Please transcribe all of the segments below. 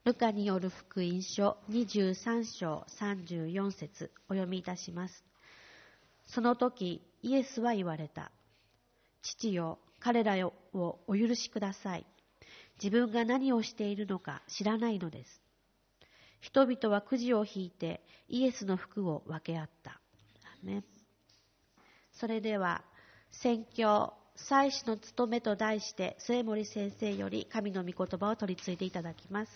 ルカによる福音書23章34節お読みいたします。その時イエスは言われた。父よ、彼らをお許しください。自分が何をしているのか知らないのです。人々はくじを引いてイエスの服を分け合った。それでは宣教祭司の務めと題して末森先生より神の御言葉を取り次いでいただきます。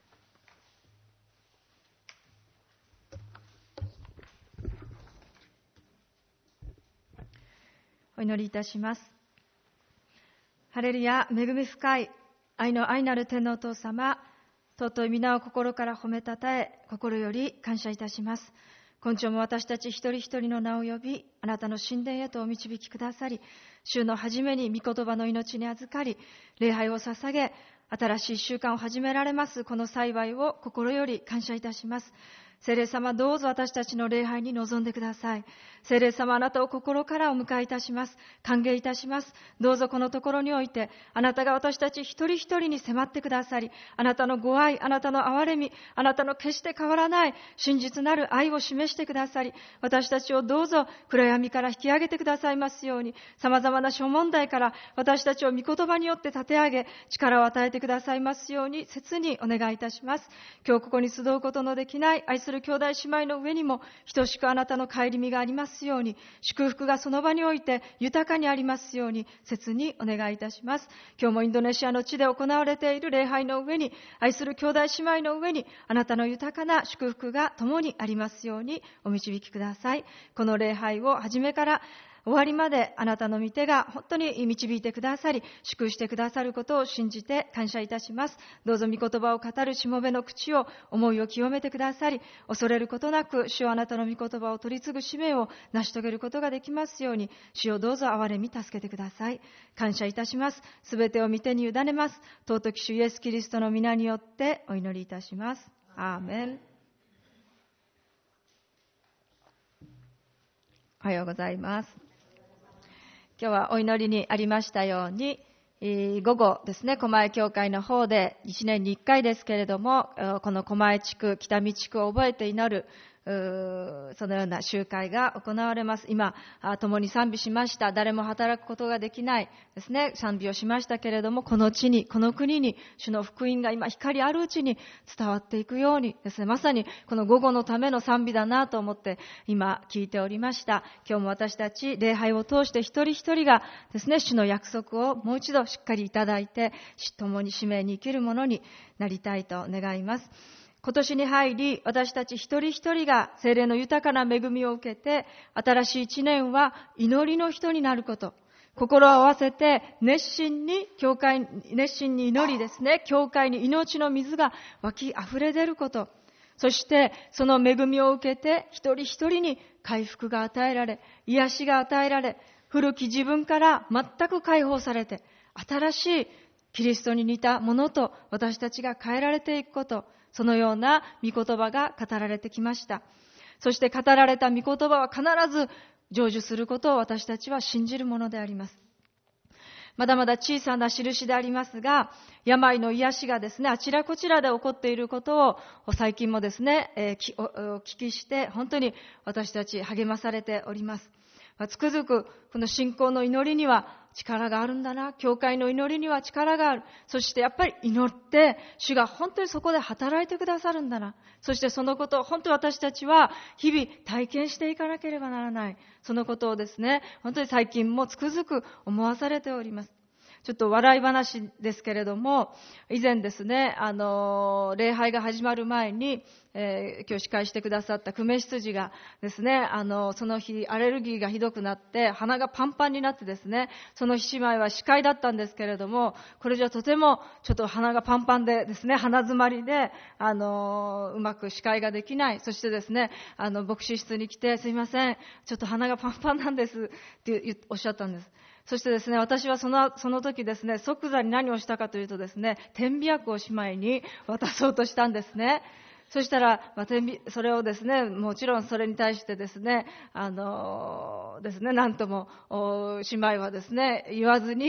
お祈りいたします。ハレルヤ、恵み深い愛の愛なる天のお父様、尊い皆を心から褒めたたえ、心より感謝いたします。今朝も私たち一人一人の名を呼び、あなたの神殿へとお導きくださり、週の初めに御言葉の命に預かり、礼拝を捧げ、新しい習慣を始められますこの幸いを心より感謝いたします。聖霊様、どうぞ私たちの礼拝に臨んでください。聖霊様、あなたを心からお迎えいたします。歓迎いたします。どうぞこのところにおいて、あなたが私たち一人一人に迫ってくださり、あなたのご愛、あなたの憐れみ、あなたの決して変わらない真実なる愛を示してくださり、私たちをどうぞ暗闇から引き上げてくださいますように、様々な諸問題から私たちを御言葉によって立て上げ、力を与えてくださいますように、切にお願いいたします。今日ここに集うことのできない愛する兄弟姉妹の上にも等しくあなたの顧みがありますように、祝福がその場において豊かにありますように切にお願いいたします。今日もインドネシアの地で行われている礼拝の上に、愛する兄弟姉妹の上にあなたの豊かな祝福が共にありますようにお導きください。この礼拝を初めから終わりまであなたの御手が本当に導いてくださり、祝福してくださることを信じて感謝いたします。どうぞ御言葉を語るしもべの口を、思いを清めてくださり、恐れることなく主よ、あなたの御言葉を取り継ぐ使命を成し遂げることができますように、主よ、どうぞ憐れみ助けてください。感謝いたします。すべてを御手に委ねます。尊き主イエスキリストの皆によってお祈りいたします。アーメン。おはようございます。今日はお祈りにありましたように、午後ですね、狛江教会の方で1年に1回ですけれども、この狛江地区、北見地区を覚えて祈る、そのような集会が行われます。今、共に賛美しました。誰も働くことができないですね、賛美をしましたけれども、この地に、この国に、主の福音が今光あるうちに伝わっていくようにですね、まさにこの午後のための賛美だなと思って今聞いておりました。今日も私たち礼拝を通して一人一人がですね、主の約束をもう一度しっかりいただいて、共に使命に生きるものになりたいと願います。今年に入り、私たち一人一人が聖霊の豊かな恵みを受けて、新しい一年は祈りの人になること。心を合わせて熱心に祈りですね、教会に命の水が湧き溢れ出ること。そしてその恵みを受けて一人一人に回復が与えられ、癒しが与えられ、古き自分から全く解放されて、新しいキリストに似たものと私たちが変えられていくこと、そのような御言葉が語られてきました。そして語られた御言葉は必ず成就することを私たちは信じるものであります。まだまだ小さな印でありますが、病の癒しがですね、あちらこちらで起こっていることを最近もですね、お聞きして本当に私たち励まされております。つくづくこの信仰の祈りには力があるんだな。教会の祈りには力がある。そしてやっぱり祈って主が本当にそこで働いてくださるんだな。そしてそのことを本当に私たちは日々体験していかなければならない。そのことをですね、本当に最近もつくづく思わされております。ちょっと笑い話ですけれども、以前ですね、礼拝が始まる前に、今日司会してくださった久米羊がですね、その日アレルギーがひどくなって鼻がパンパンになってですね、その日姉妹は司会だったんですけれども、これじゃとてもちょっと鼻がパンパンでですね、鼻詰まりでうまく司会ができない。そしてですね、牧師室に来て、すいません、ちょっと鼻がパンパンなんですっておっしゃったんです。そしてですね、私はその時ですね、即座に何をしたかというとですね、点鼻薬を姉妹に渡そうとしたんですね。そしたら、それをですね、もちろんそれに対してですね、なんとも姉妹はですね、言わずに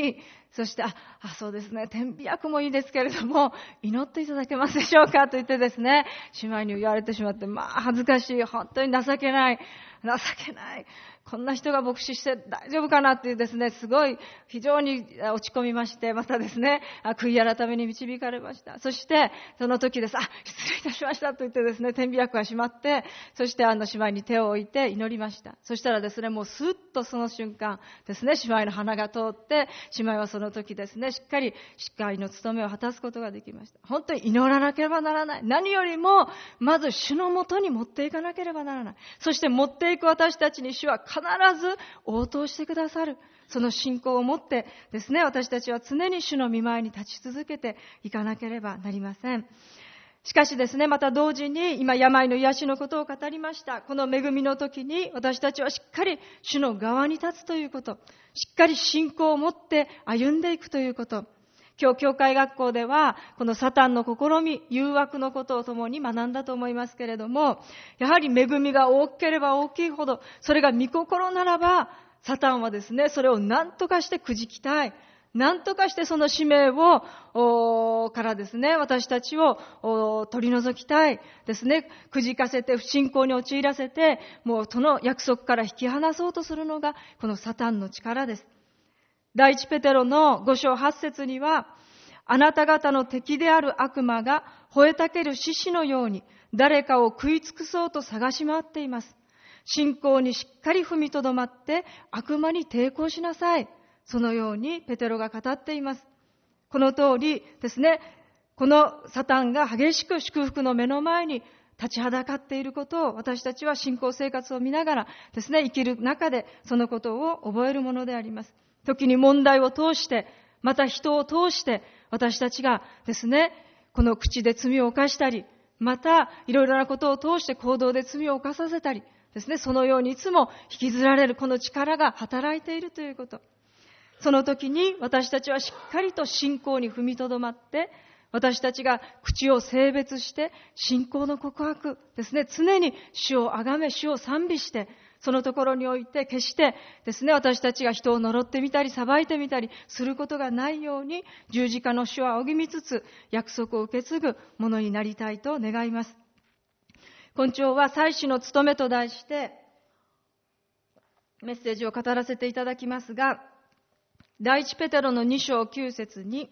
そして、そうですね、天秤役もいいですけれども、祈っていただけますでしょうかと言ってですね、姉妹に言われてしまって、恥ずかしい、本当に情けない。こんな人が牧師して大丈夫かなっていうですね、すごい非常に落ち込みまして、またですね、悔い改めに導かれました。そして、その時です。失礼いたしましたと言ってですね、天秤役が閉まって、そして姉妹に手を置いて祈りました。そしたらですね、もうスッとその瞬間ですね、姉妹の鼻が通って、姉妹はその時ですね、しっかり司会の務めを果たすことができました。本当に祈らなければならない。何よりも、まず主のもとに持っていかなければならない。そして持っていく私たちに主は必ず応答してくださる。その信仰を持ってですね、私たちは常に主の御前に立ち続けていかなければなりません。しかしですね、また同時に今病の癒しのことを語りました。この恵みの時に私たちはしっかり主の側に立つということ、しっかり信仰を持って歩んでいくということ。今日教会学校ではこのサタンの試み、誘惑のことを共に学んだと思いますけれども、やはり恵みが大きければ大きいほど、それが御心ならば、サタンはですね、それを何とかしてくじきたい。何とかしてその使命をからですね、私たちを取り除きたいですね。くじかせて不信仰に陥らせて、もうその約束から引き離そうとするのがこのサタンの力です。第一ペテロの5章8節には、あなた方の敵である悪魔が吠えたける獅子のように誰かを食い尽くそうと探し回っています。信仰にしっかり踏みとどまって悪魔に抵抗しなさい。そのようにペテロが語っています。この通りですね、このサタンが激しく祝福の目の前に立ちはだかっていることを私たちは信仰生活を見ながらですね、生きる中でそのことを覚えるものであります。時に問題を通して、また人を通して私たちがですね、この口で罪を犯したり、またいろいろなことを通して行動で罪を犯させたりですね、そのようにいつも引きずられるこの力が働いているということ。その時に私たちはしっかりと信仰に踏みとどまって、私たちが口を性別して信仰の告白ですね、常に主をあがめ、主を賛美して、そのところにおいて決してですね、私たちが人を呪ってみたり裁いてみたりすることがないように、十字架の主を仰ぎ見つつ約束を受け継ぐものになりたいと願います。今朝は祭司の務めと題してメッセージを語らせていただきますが、第一ペテロの2章9節に、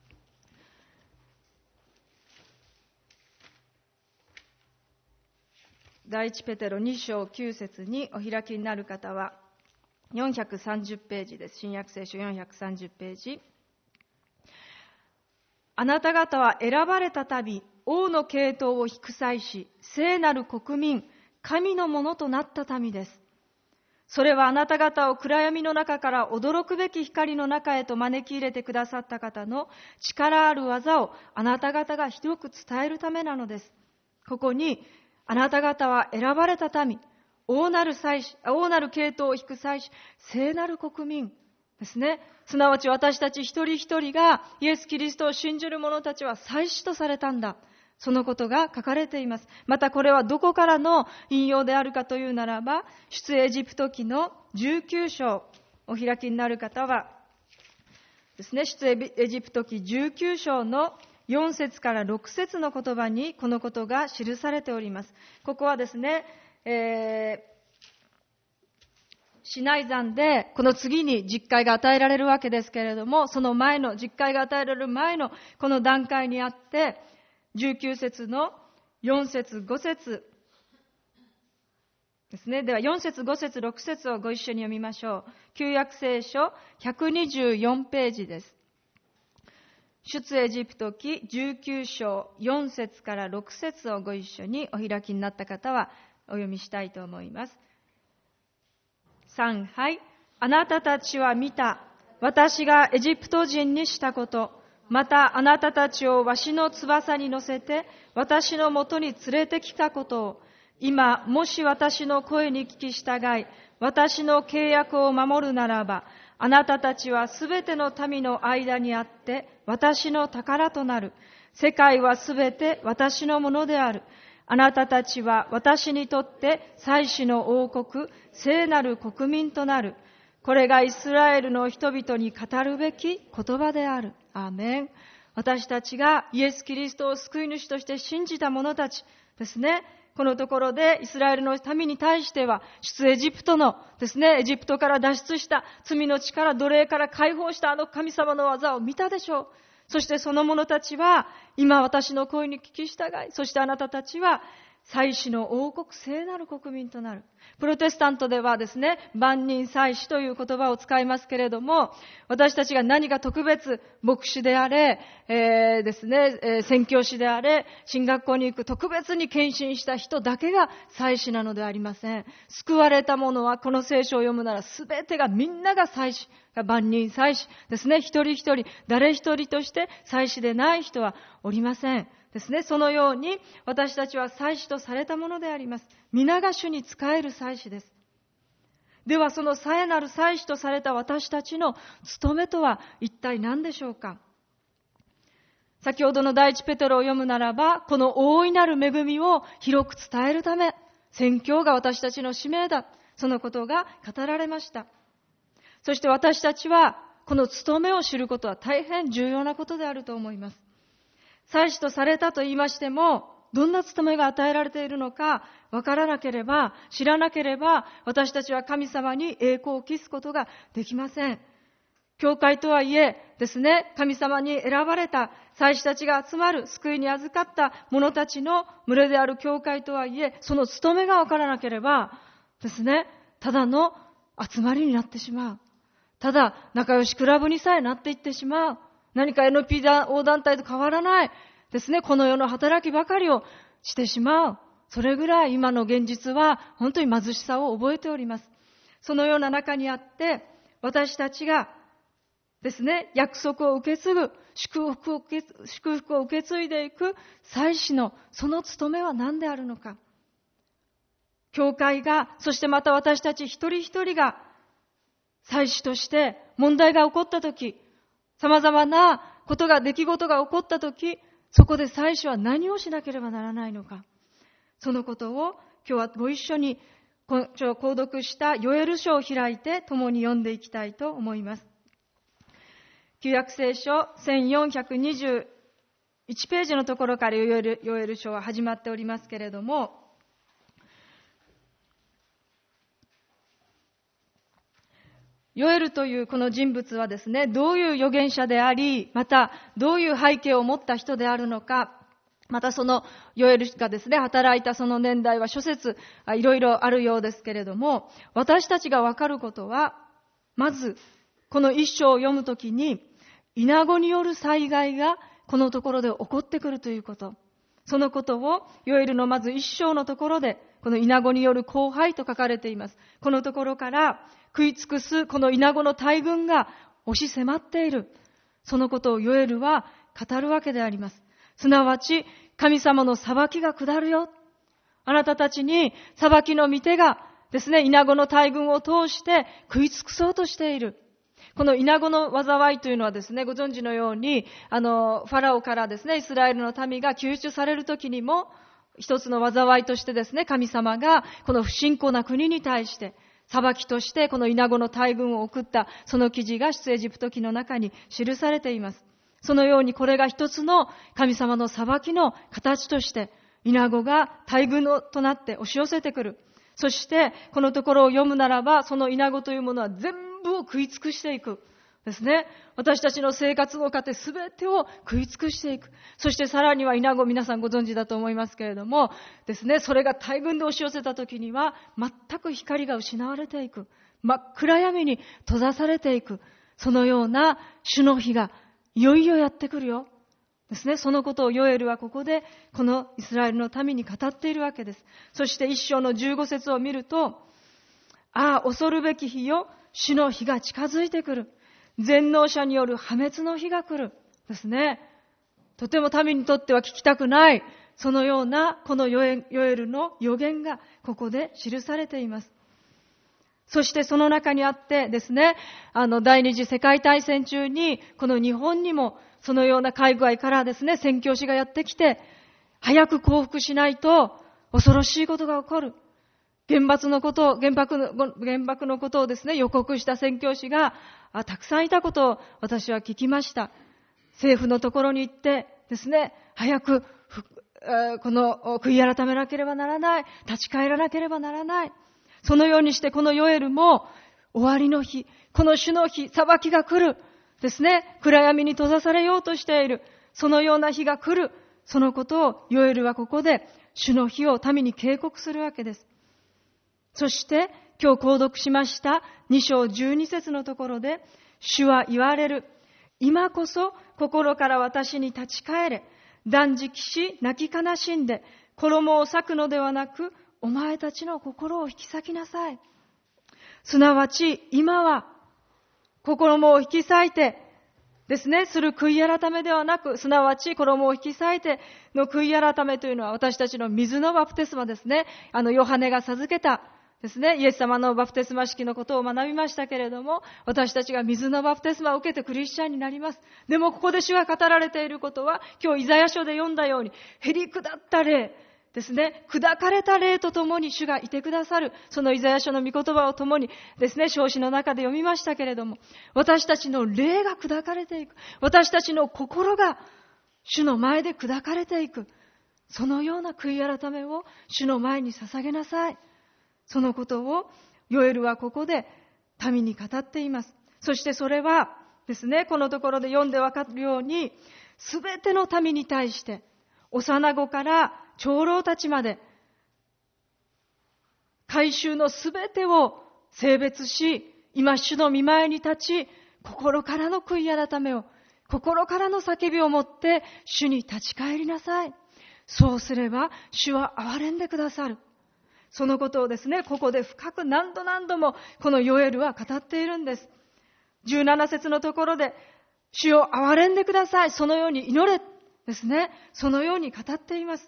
第一ペテロ2章9節にお開きになる方は430ページです。新約聖書430ページ。あなた方は選ばれた民、王の系統を祝祭し、聖なる国民、神のものとなった民です。それはあなた方を暗闇の中から驚くべき光の中へと招き入れてくださった方の力ある技をあなた方が広く伝えるためなのです。ここに、あなた方は選ばれた民、王なる系統を祝祭し、聖なる国民ですね。すなわち私たち一人一人がイエス・キリストを信じる者たちは祭司とされたんだ。そのことが書かれています。またこれはどこからの引用であるかというならば、出エジプト記の19章、お開きになる方はですね、出エジプト記19章の4節から6節の言葉にこのことが記されております。ここはですね、シナイ山でこの次に実戒が与えられるわけですけれども、その前の実戒が与えられる前のこの段階にあって、19節の4節5節ですね。では4節5節6節をご一緒に読みましょう。旧約聖書124ページです。出エジプト記19章4節から6節をご一緒にお開きになった方はお読みしたいと思います。3、はい。あなたたちは見た。私がエジプト人にしたこと。またあなたたちをわしの翼に乗せて私のもとに連れてきたことを。今、もし私の声に聞き従い、私の契約を守るならば、あなたたちはすべての民の間にあって私の宝となる。世界はすべて私のものである。あなたたちは私にとって祭司の王国、聖なる国民となる。 これがイスラエルの人々に語るべき言葉である。アーメン。私たちがイエス・キリストを救い主として信じた者たちですね。このところでイスラエルの民に対しては、出エジプトのですね、エジプトから脱出した罪の力、奴隷から解放したあの神様の技を見たでしょう。そしてその者たちは、今私の声に聞き従い、そしてあなたたちは、祭司の王国、聖なる国民となる。プロテスタントではですね、万人祭司という言葉を使いますけれども、私たちが何か特別、牧師であれ、ですね、宣教師であれ、進学校に行く特別に献身した人だけが祭司なのではありません。救われた者はこの聖書を読むなら全てがみんなが祭司、万人祭司ですね。一人一人、誰一人として祭司でない人はおりません。ですね。そのように私たちは祭司とされたものであります。皆が主に仕える祭司です。ではそのさえなる祭司とされた私たちの務めとは一体何でしょうか。先ほどの第一ペテロを読むならば、この大いなる恵みを広く伝えるため、宣教が私たちの使命だ。そのことが語られました。そして私たちはこの務めを知ることは大変重要なことであると思います。祭司とされたと言いましても、どんな務めが与えられているのかわからなければ、知らなければ、私たちは神様に栄光を期すことができません。教会とはいえですね、神様に選ばれた祭司たちが集まる、救いに預かった者たちの群れである教会とはいえ、その務めがわからなければですね、ただの集まりになってしまう。ただ仲良しクラブにさえなっていってしまう。何か NPO 団体と変わらないですね、この世の働きばかりをしてしまう。それぐらい今の現実は本当に貧しさを覚えております。そのような中にあって、私たちがですね、約束を受け継ぐ、祝福を受け継いでいく祭司のその務めは何であるのか。教会が、そしてまた私たち一人一人が祭司として問題が起こったとき、様々なことが、出来事が起こったとき、そこで祭司は何をしなければならないのか。そのことを今日はご一緒に購読したヨエル書を開いて共に読んでいきたいと思います。旧約聖書1421ページのところからヨエル書は始まっておりますけれども、ヨエルというこの人物はですね、どういう預言者であり、またどういう背景を持った人であるのか、またそのヨエルがですね、働いたその年代は諸説いろいろあるようですけれども、私たちがわかることは、まずこの一章を読むときに、イナゴによる災害がこのところで起こってくるということ。そのことをヨエルのまず一章のところで、このイナゴによる降灰と書かれています。このところから食い尽くすこのイナゴの大群が押し迫っている。そのことをヨエルは語るわけであります。すなわち神様の裁きが下るよ。あなたたちに裁きの御手がですね、イナゴの大群を通して食い尽くそうとしている。このイナゴの災いというのはですね、ご存知のように、ファラオからですね、イスラエルの民が救出されるときにも、一つの災いとしてですね、神様がこの不信仰な国に対して、裁きとしてこのイナゴの大群を送った、その記事が出エジプト記の中に記されています。そのようにこれが一つの神様の裁きの形として、イナゴが大群となって押し寄せてくる。そしてこのところを読むならば、そのイナゴというものは全部を食い尽くしていくですね。私たちの生活の糧すべてを食い尽くしていく。そしてさらにはイナゴ、皆さんご存知だと思いますけれどもですね、それが大群で押し寄せた時には全く光が失われていく、真っ暗闇に閉ざされていく、そのような主の日がいよいよやってくるよですね。そのことをヨエルはここでこのイスラエルの民に語っているわけです。そして一章の15節を見ると、ああ恐るべき日よ、主の日が近づいてくる。全能者による破滅の日が来る。ですね。とても民にとっては聞きたくない、そのようなこのヨエルの予言がここで記されています。そしてその中にあってですね、第二次世界大戦中にこの日本にもそのような海外からですね、宣教師がやってきて、早く降伏しないと恐ろしいことが起こる。 原爆のことをですね、予告した宣教師がたくさんいたことを私は聞きました。政府のところに行ってですね、早くこの悔い改めなければならない、立ち返らなければならない。そのようにしてこのヨエルも終わりの日、この主の日、裁きが来るですね、暗闇に閉ざされようとしている、そのような日が来る、そのことをヨエルはここで主の日を民に警告するわけです。そして今日購読しました2章12節のところで、主は言われる。今こそ心から私に立ち返れ。断食し泣き悲しんで衣を裂くのではなく、お前たちの心を引き裂きなさい。すなわち今は衣を引き裂いてですね、する悔い改めではなく、すなわち衣を引き裂いての悔い改めというのは私たちの水のバプテスマですね。ヨハネが授けたですね、イエス様のバプテスマ式のことを学びましたけれども、私たちが水のバプテスマを受けてクリスチャンになります。でもここで主が語られていることは、今日イザヤ書で読んだように、へり下った霊ですね、砕かれた霊とともに主がいてくださる、そのイザヤ書の御言葉をともにですね、証詞の中で読みましたけれども、私たちの霊が砕かれていく、私たちの心が主の前で砕かれていく、そのような悔い改めを主の前に捧げなさい。そのことをヨエルはここで民に語っています。そしてそれはですね、このところで読んでわかるように、すべての民に対して、幼子から長老たちまで、改宗のすべてを性別し、今主の御前に立ち、心からの悔い改めを、心からの叫びを持って主に立ち返りなさい。そうすれば主は憐れんでくださる。そのことをですね、ここで深く何度もこのヨエルは語っているんです。17節のところで、主よ憐れんでください、そのように祈れですね、そのように語っています。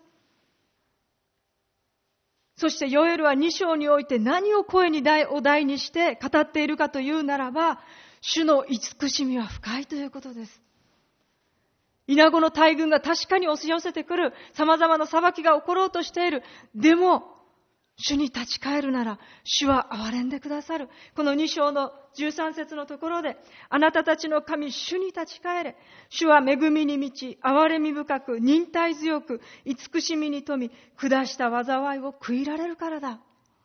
そしてヨエルは2章において何を声を大にして語っているかというならば、主の慈しみは深いということです。イナゴの大群が確かに押し寄せてくる、様々な裁きが起ころうとしている。でも主に立ち返るなら、主は憐れんでくださる。この2章の13節のところで、あなたたちの神、主に立ち返れ。主は恵みに満ち、憐れみ深く、忍耐強く、慈しみに富み、下した災いを悔いられるからだ。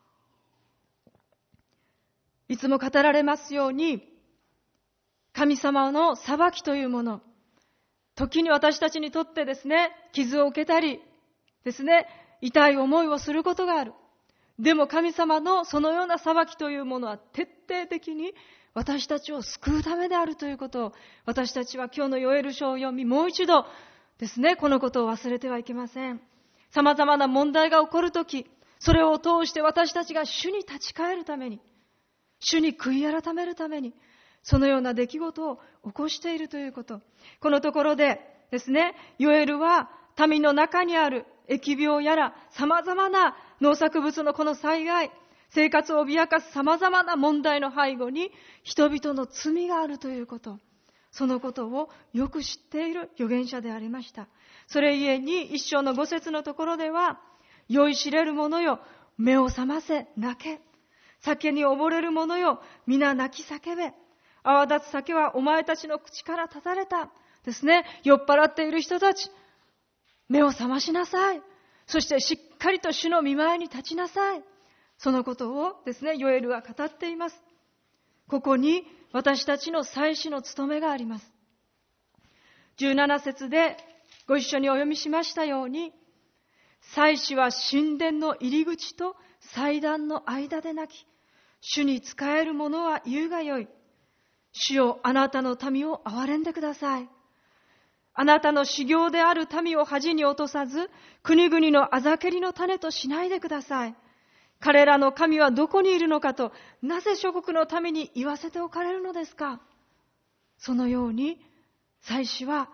いつも語られますように、神様の裁きというもの、時に私たちにとってですね、傷を受けたりですね、痛い思いをすることがある。でも神様のそのような裁きというものは徹底的に私たちを救うためであるということを、私たちは今日のヨエル書を読み、もう一度ですね、このことを忘れてはいけません。様々な問題が起こるとき、それを通して私たちが主に立ち返るために、主に悔い改めるために、そのような出来事を起こしているということ。このところでですね、ヨエルは民の中にある疫病やら様々な農作物のこの災害、生活を脅かす様々な問題の背後に人々の罪があるということ、そのことをよく知っている預言者でありました。それゆえに1章の5節のところでは、酔いしれる者よ、目を覚ませ、泣け。酒に溺れる者よ、皆泣き叫べ。泡立つ酒はお前たちの口から断たれた。ですね、酔っ払っている人たち、目を覚ましなさい。そしてしっかりと主の御前に立ちなさい。そのことをですね、ヨエルは語っています。ここに私たちの祭司の務めがあります。17節でご一緒にお読みしましたように、祭司は神殿の入り口と祭壇の間で泣き、主に仕える者は言うがよい。主よ、あなたの民を憐れんでください。あなたの修行である民を恥に落とさず、国々のあざけりの種としないでください。彼らの神はどこにいるのかと、なぜ諸国の民に言わせておかれるのですか。そのように、祭司は、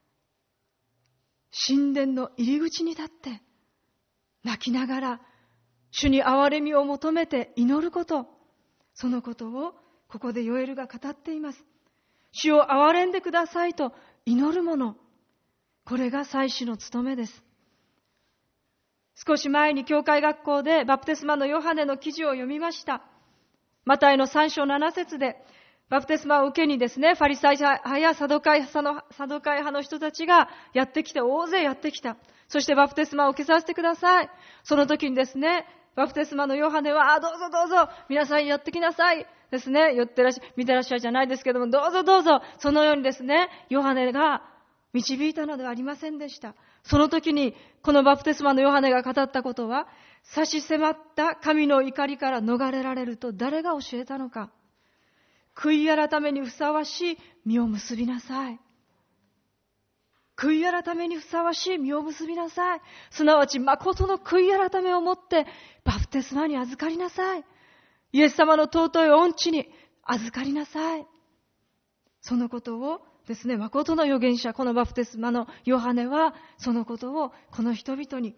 神殿の入り口に立って、泣きながら、主に憐れみを求めて祈ること、そのことを、ここでヨエルが語っています。主を憐れんでくださいと祈るもの、これが祭司の務めです。 少し前に教会学校でバプテスマのヨハネの記事を読みました。マタイの3章7節で、バプテスマを受けにですね、ファリサイ派やサドカイ派の人たちがやってきて、大勢やってきた。そしてバプテスマを受けさせてください。その時にですね、バプテスマのヨハネは、どうぞどうぞ、皆さんやってきなさい。ですね、見てらっしゃるじゃないですけども、どうぞどうぞ、そのようにですね、ヨハネが導いたのではありませんでした。その時に、このバプテスマのヨハネが語ったことは、差し迫った神の怒りから逃れられると誰が教えたのか。悔い改めにふさわしい実を結びなさい。悔い改めにふさわしい実を結びなさい。すなわち誠の悔い改めをもってバプテスマに預かりなさい。イエス様の尊い御地に預かりなさい。そのことをですね、誠の預言者、このバプテスマのヨハネはそのことをこの人々に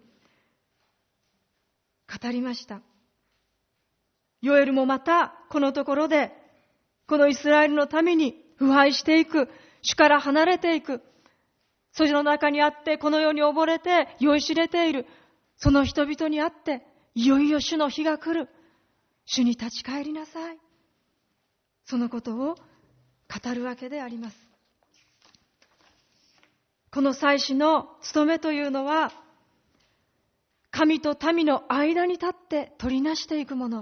語りました。ヨエルもまたこのところでこのイスラエルの民に腐敗していく、主から離れていく、その中にあってこの世に溺れて酔いしれているその人々にあって、いよいよ主の日が来る、主に立ち返りなさい、そのことを語るわけであります。この祭司の務めというのは、神と民の間に立って取りなしていくもの。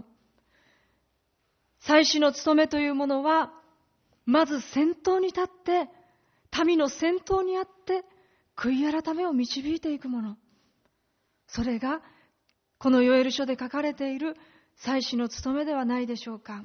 祭司の務めというものは、まず先頭に立って、民の先頭にあって、悔い改めを導いていくもの。それが、このヨエル書で書かれている祭司の務めではないでしょうか。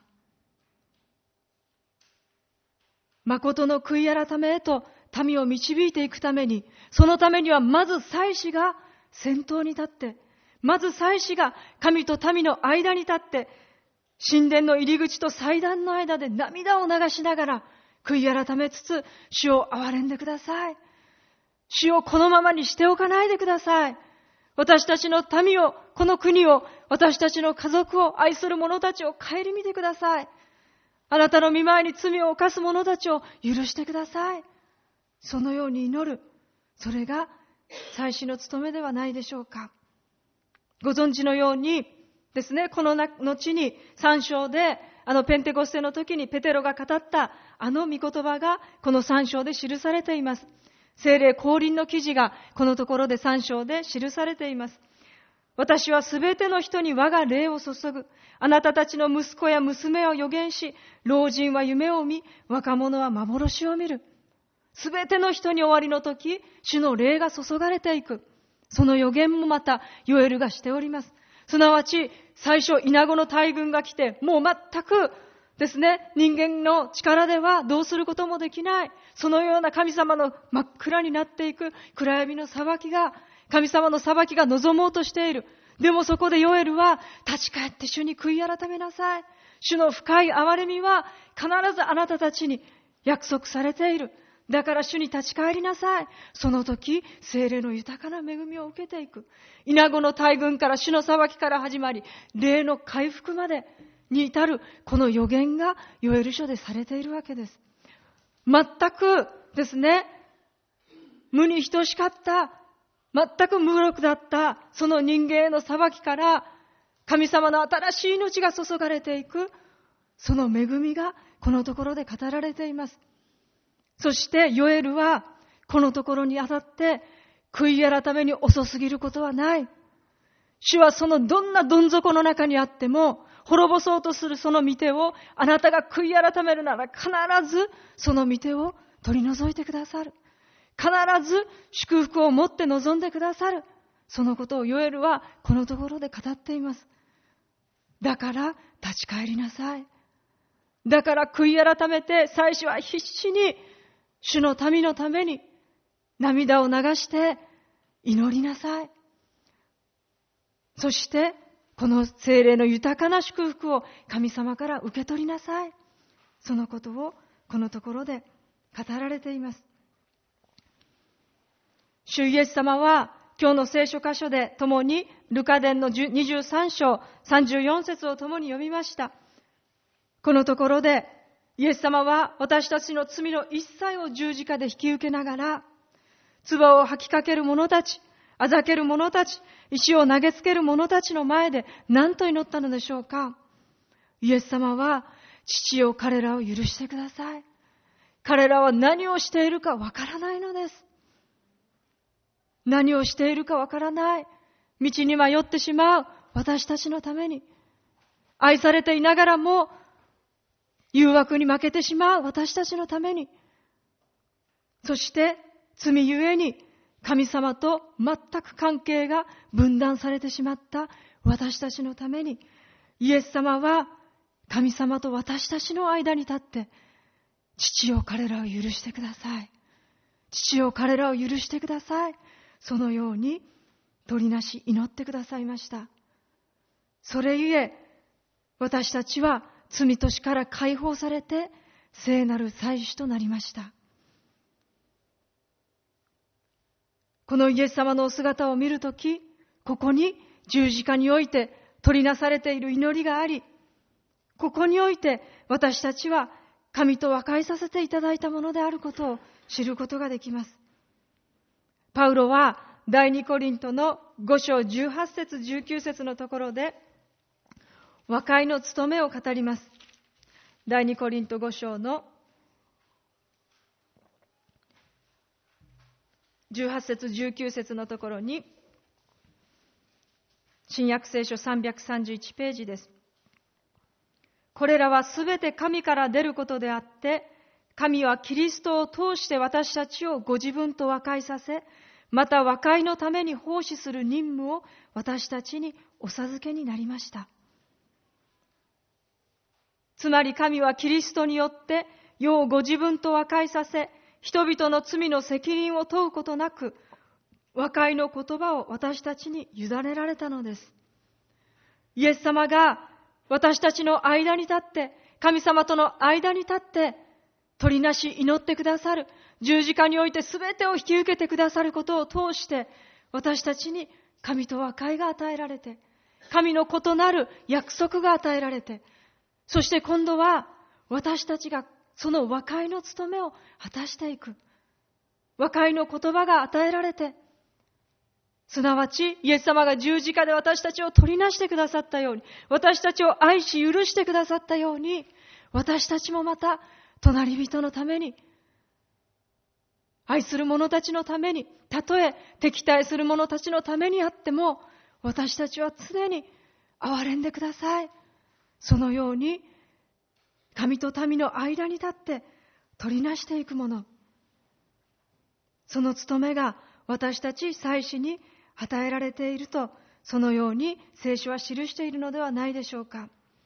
誠の悔い改めへと民を導いていくために、そのためにはまず祭司が先頭に立って、まず祭司が神と民の間に立って、神殿の入り口と祭壇の間で涙を流しながら悔い改めつつ、主を憐れんでください。主をこのままにしておかないでください。私たちの民を、この国を、私たちの家族を、愛する者たちを顧みてください。あなたの御前に罪を犯す者たちを許してください。そのように祈る。それが祭司の務めではないでしょうか。ご存知のようにですね、この後に3章で、ペンテコステの時にペテロが語った御言葉がこの3章で記されています。聖霊降臨の記事がこのところで3章で記されています。私はすべての人に我が霊を注ぐ。あなたたちの息子や娘は預言し、老人は夢を見、若者は幻を見る。すべての人に終わりの時、主の霊が注がれていく。その預言もまたヨエルがしております。すなわち、最初、イナゴの大群が来て、もう全くですね、人間の力ではどうすることもできない。そのような神様の真っ暗になっていく暗闇の裁きが、神様の裁きが望もうとしている。でもそこでヨエルは、立ち返って主に悔い改めなさい。主の深い憐れみは必ずあなたたちに約束されている。だから主に立ち返りなさい。その時、聖霊の豊かな恵みを受けていく。イナゴの大群から主の裁きから始まり、霊の回復までに至るこの予言がヨエル書でされているわけです。全くですね、無に等しかった、全く無力だったその人間への裁きから神様の新しい命が注がれていく、その恵みがこのところで語られています。そしてヨエルはこのところにあたって悔い改めに遅すぎることはない。主はそのどんなどん底の中にあっても滅ぼそうとするその御手をあなたが悔い改めるなら必ずその御手を取り除いてくださる。必ず祝福を持って臨んでくださる。そのことをヨエルはこのところで語っています。だから立ち返りなさい。だから悔い改めて祭司は必死に主の民のために涙を流して祈りなさい。そしてこの聖霊の豊かな祝福を神様から受け取りなさい。そのことをこのところで語られています。主イエス様は今日の聖書箇所で共にルカ伝の23章34節を共に読みました。このところでイエス様は私たちの罪の一切を十字架で引き受けながら、唾を吐きかける者たち、 あざける者たち、石を投げつける者たちの前で何と祈ったのでしょうか。イエス様は、父よ、彼らを許してください。彼らは何をしているかわからないのです。何をしているかわからない。道に迷ってしまう私たちのために、愛されていながらも誘惑に負けてしまう私たちのために、そして罪ゆえに神様と全く関係が分断されてしまった私たちのために、イエス様は神様と私たちの間に立って、父よ、彼らを許してください。父よ、彼らを許してください。そのように取りなし祈ってくださいました。それゆえ、私たちは罪と死から解放されて聖なる祭司となりました。このイエス様のお姿を見るとき、ここに十字架において取りなされている祈りがあり、ここにおいて私たちは神と和解させていただいたものであることを知ることができます。パウロは第2コリントの5章18節19節のところで和解の務めを語ります。第2コリント5章の18節19節のところに、新約聖書331ページです。これらはすべて神から出ることであって、神はキリストを通して私たちをご自分と和解させ、また和解のために奉仕する任務を私たちにお授けになりました。つまり神はキリストによって世をご自分と和解させ、人々の罪の責任を問うことなく、和解の言葉を私たちに委ねられたのです。イエス様が私たちの間に立って、神様との間に立って、取りなし祈ってくださる、十字架において全てを引き受けてくださることを通して、私たちに神と和解が与えられて、神の異なる約束が与えられて、そして今度は私たちがその和解の務めを果たしていく。和解の言葉が与えられて、すなわちイエス様が十字架で私たちを取りなしてくださったように、私たちを愛し許してくださったように、私たちもまた隣人のために、愛する者たちのために、たとえ敵対する者たちのためにあっても、私たちは常に憐れんでください。そのように神と民の間に立って取りなしていくもの、その務めが私たち祭司に与えられていると、そのように聖書は記しているのではないでしょうか。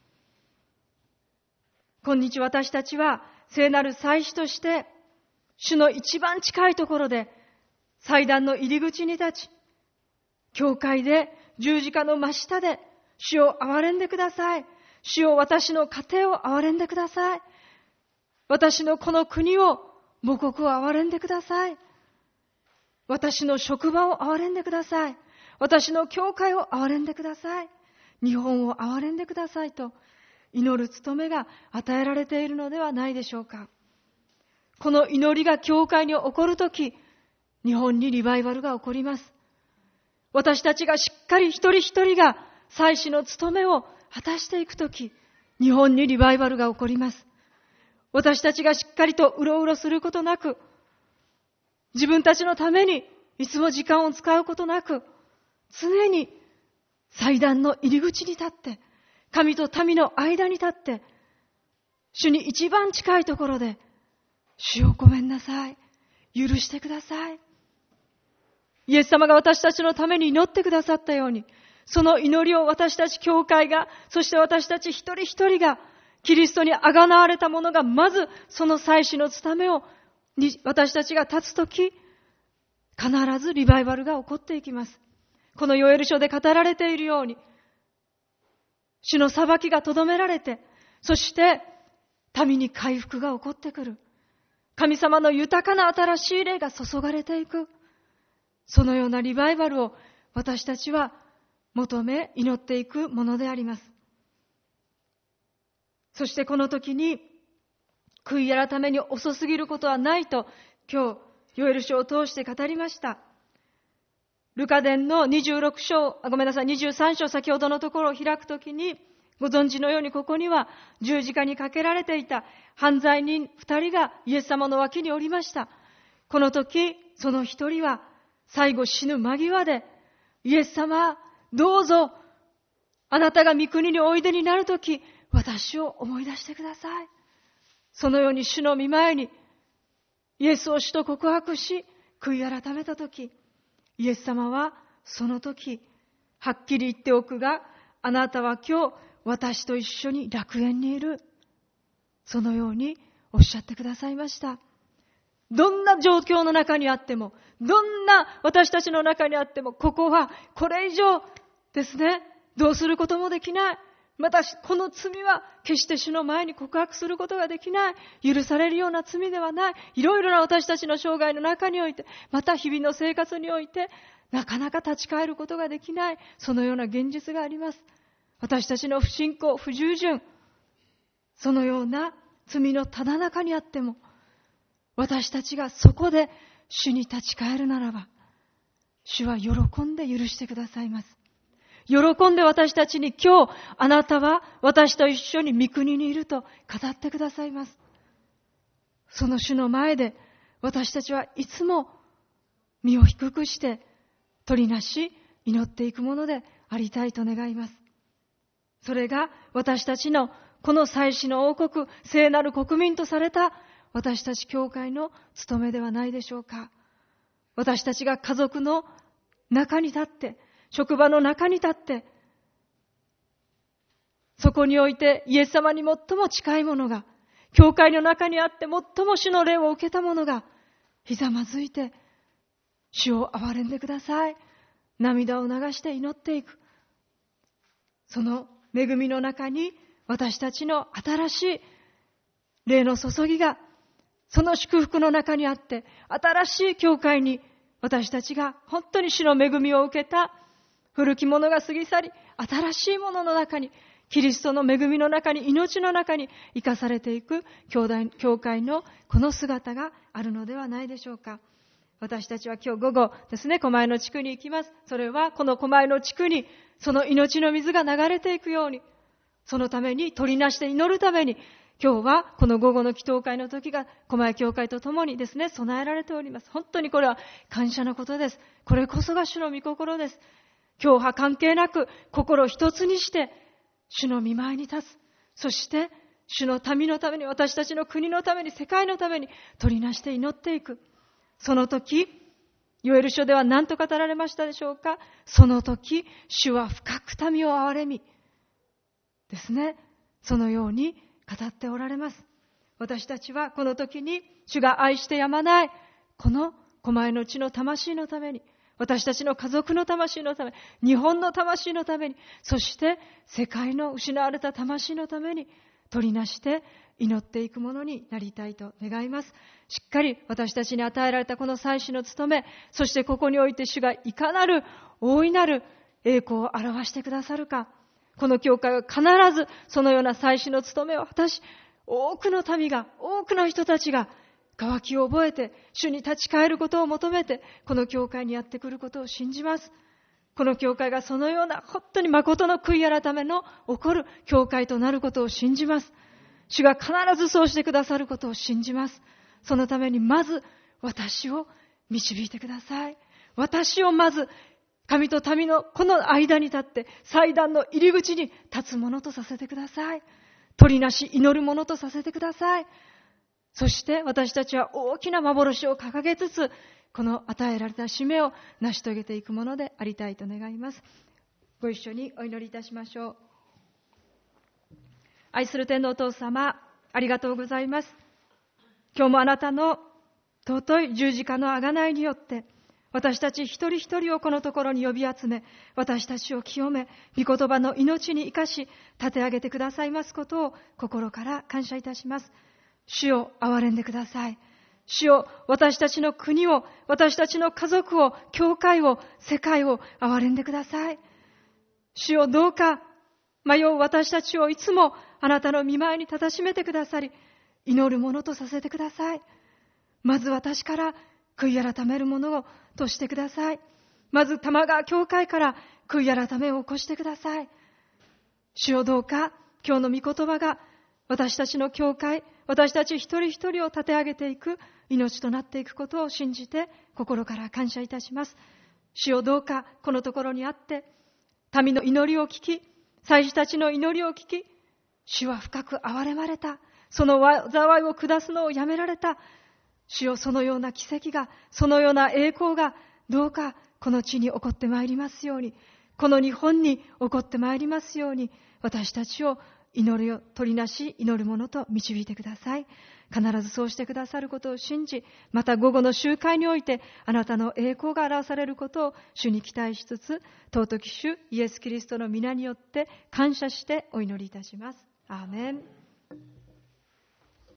今日私たちは聖なる祭司として主の一番近いところで祭壇の入り口に立ち、教会で十字架の真下で、主を憐れんでください、主を私の家庭を憐れんでください、私のこの国を、母国を憐れんでください、私の職場を憐れんでください、私の教会を憐れんでください、日本を憐れんでくださいと祈る務めが与えられているのではないでしょうか。この祈りが教会に起こるとき、日本にリバイバルが起こります。私たちがしっかり一人一人が祭司の務めを果たしていくとき、日本にリバイバルが起こります。私たちがしっかりとうろうろすることなく、自分たちのためにいつも時間を使うことなく、常に祭壇の入り口に立って、神と民の間に立って、主に一番近いところで、主をごめんなさい、許してください、イエス様が私たちのために祈ってくださったように、その祈りを私たち教会が、そして私たち一人一人が、キリストにあがなわれた者が、まずその祭司の務めを私たちが立つとき、必ずリバイバルが起こっていきます。このヨエル書で語られているように、主の裁きがとどめられて、そして民に回復が起こってくる。神様の豊かな新しい霊が注がれていく。そのようなリバイバルを私たちは求め祈っていくものであります。そしてこの時に悔い改めに遅すぎることはないと、今日ヨエル書を通して語りました。 ルカ伝の23章先ほどのところを開くときに、ご存知のようにここには十字架にかけられていた犯罪人2人がイエス様の脇におりました。この時、その1人は最後死ぬ間際で、イエス様、どうぞあなたが御国においでになるとき、私を思い出してください。そのように主の御前にイエスを主と告白し、悔い改めたとき、イエス様はその時、はっきり言っておくが、あなたは今日私と一緒に楽園にいる。そのようにおっしゃってくださいました。どんな状況の中にあっても、どんな私たちの中にあっても、ここはこれ以上ですね、どうすることもできない。またこの罪は決して主の前に告白することができない。許されるような罪ではない。いろいろな私たちの生涯の中において、また日々の生活において、なかなか立ち返ることができない。そのような現実があります。私たちの不信仰、不従順、そのような罪のただ中にあっても、私たちがそこで主に立ち返るならば、主は喜んで許してくださいます。喜んで私たちに今日、あなたは私と一緒に御国にいると語ってくださいます。その主の前で私たちはいつも身を低くして取りなし祈っていくものでありたいと願います。それが私たちのこの祭司の王国、聖なる国民とされた私たち教会の務めではないでしょうか。私たちが家族の中に立って、職場の中に立って、そこにおいてイエス様に最も近いものが、教会の中にあって最も主の霊を受けたものが、ひざまずいて、主を憐れんでください。涙を流して祈っていく。その恵みの中に私たちの新しい霊の注ぎが、その祝福の中にあって、新しい教会に私たちが本当に主の恵みを受けた、古きものが過ぎ去り、新しいものの中に、キリストの恵みの中に、命の中に生かされていく教会のこの姿があるのではないでしょうか。私たちは今日午後ですね、狛江の地区に行きます。それはこの狛江の地区にその命の水が流れていくように、そのために取りなして祈るために、今日はこの午後の祈祷会の時が狛江教会と共にですね、備えられております。本当にこれは感謝のことです。これこそが主の御心です。教派関係なく心一つにして主の御前に立つ。そして主の民のために、私たちの国のために、世界のために取りなして祈っていく。その時、ヨエル書では何と語られましたでしょうか。その時、主は深く民を憐れみですね、そのように語っておられます。私たちはこの時に主が愛してやまないこの狛江の地の魂のために、私たちの家族の魂のため、日本の魂のために、そして世界の失われた魂のために取りなして祈っていくものになりたいと願います。しっかり私たちに与えられたこの祭司の務め、そしてここにおいて主がいかなる大いなる栄光を表してくださるか、この教会は必ずそのような祭司の務めを果たし、多くの民が、多くの人たちが渇きを覚えて主に立ち返ることを求めて、この教会にやってくることを信じます。この教会がそのような本当に誠の悔い改めの起こる教会となることを信じます。主が必ずそうしてくださることを信じます。そのためにまず私を導いてください。私をまず神と民のこの間に立って祭壇の入り口に立つものとさせてください。取りなし祈るものとさせてください。そして私たちは大きな幻を掲げつつ、この与えられた使命を成し遂げていくものでありたいと願います。ご一緒にお祈りいたしましょう。愛する天のお父様、ありがとうございます。今日もあなたの尊い十字架の贖いによって、私たち一人一人をこのところに呼び集め、私たちを清め、御言葉の命に生かし、立て上げてくださいますことを心から感謝いたします。主よ、憐れんでください。主よ、私たちの国を、私たちの家族を、教会を、世界を憐れんでください。主よ、どうか迷う私たちをいつもあなたの御前に立たしめてくださり、祈るものとさせてください。まず私から悔い改めるものをとしてください。 まず玉川教会から悔い改めを起こしてください。主よ、どうか今日の御言葉が私たちの教会、私たち一人一人を立て上げていく命となっていくことを信じて心から感謝いたします。主よ、どうかこのところにあって民の祈りを聞き、祭司たちの祈りを聞き、主は深く憐れまれた。その災いを下すのをやめられた。主よ、そのような奇跡が、そのような栄光がどうかこの地に起こってまいりますように、この日本に起こってまいりますように、私たちを祈りを取りなし祈るものと導いてください。必ずそうしてくださることを信じ、また午後の集会においてあなたの栄光が表されることを主に期待しつつ、尊き主イエス・キリストの皆によって感謝してお祈りいたします。アーメン。